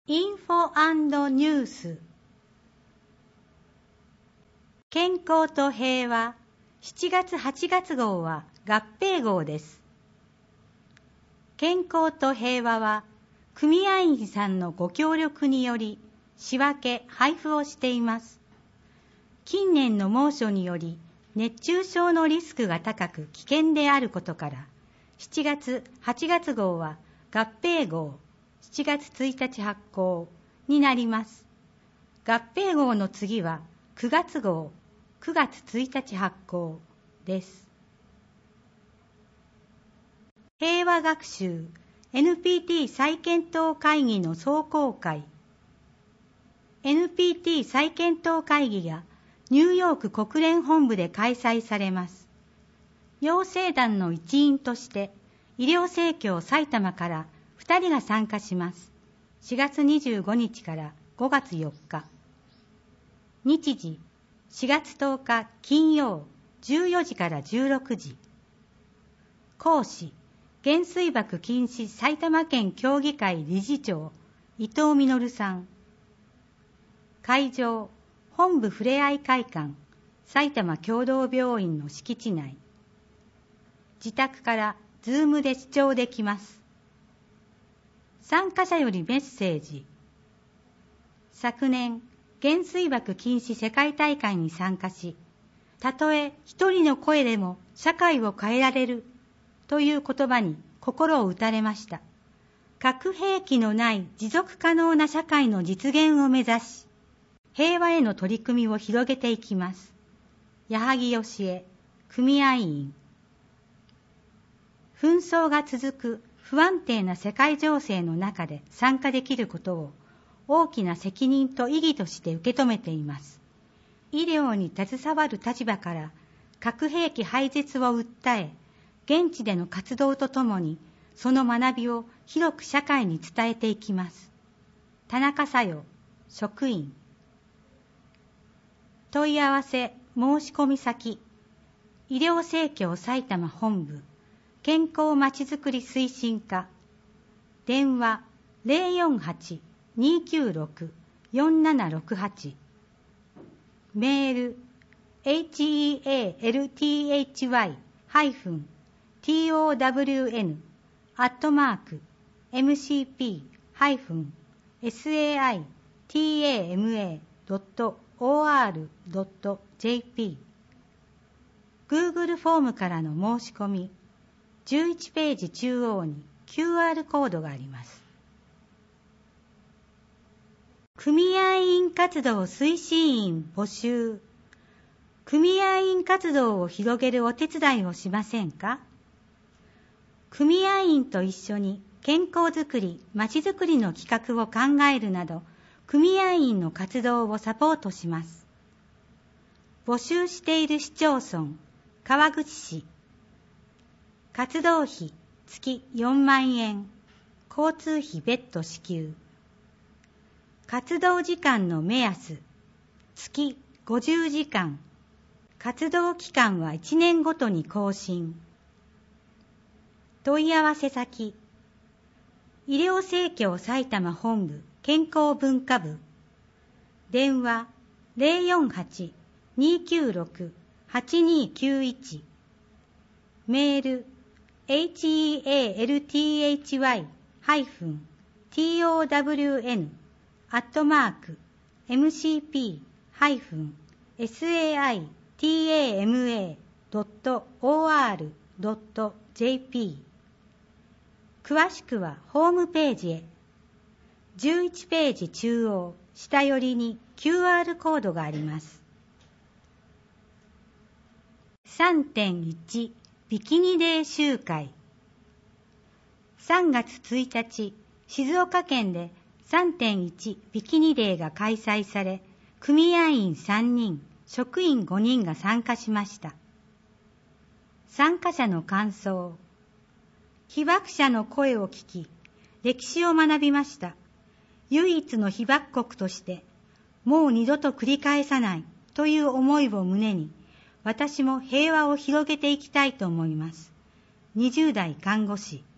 インフォ&ニュース。健康と平和7月8月号は合併号です。健康と平和は組合員さんのご協力により仕分け配布をしています。近年の猛暑により熱中症のリスクが高く危険であることから7月8月号は合併号7月1日発行になります。合併号の次は9月号9月1日発行です。平和学習 NPT 再検討会議の壮行会。 NPT 再検討会議がニューヨーク国連本部で開催されます。養成団の一員として医療生協埼玉から2人が参加します。4月25日から5月4日。日時4月10日金曜14時から16時。講師原水爆禁止埼玉県協議会理事長伊藤実さん。会場本部ふれあい会館埼玉共同病院の敷地内。自宅からズームで視聴できます。参加者よりメッセージ。昨年、原水爆禁止世界大会に参加し、たとえ一人の声でも社会を変えられるという言葉に心を打たれました。核兵器のない持続可能な社会の実現を目指し、平和への取り組みを広げていきます。矢作義恵、組合員。紛争が続く不安定な世界情勢の中で参加できることを大きな責任と意義として受け止めています。医療に携わる立場から核兵器廃絶を訴え、現地での活動とともにその学びを広く社会に伝えていきます。田中小代、職員。問い合わせ申し込み先、医療生協埼玉本部健康まちづくり推進課。電話 048-296-4768。メール helton-mcp-mc-saitama.or.jp。 Google フォームからの申し込み。11ページ中央に QR コードがあります。組合員活動推進員募集。組合員活動を広げるお手伝いをしませんか？組合員と一緒に健康づくり、まちづくりの企画を考えるなど、組合員の活動をサポートします。募集している市町村、川口市。活動費月4万円、交通費別途支給。活動時間の目安、月50時間。活動期間は1年ごとに更新。問い合わせ先、医療生協埼玉本部健康文化部。電話 048-296-8291。メールhelton-mcp-mc-saitama.or.jp。 詳しくはホームページへ。11ページ中央下寄りに QR コードがあります。 3.1 ビキニデー集会。3月1日、静岡県で 3.1 ビキニデーが開催され、組合員3人、職員5人が参加しました。参加者の感想。被爆者の声を聞き、歴史を学びました。唯一の被爆国として、もう二度と繰り返さないという思いを胸に、私も平和を広げていきたいと思います。20代看護師。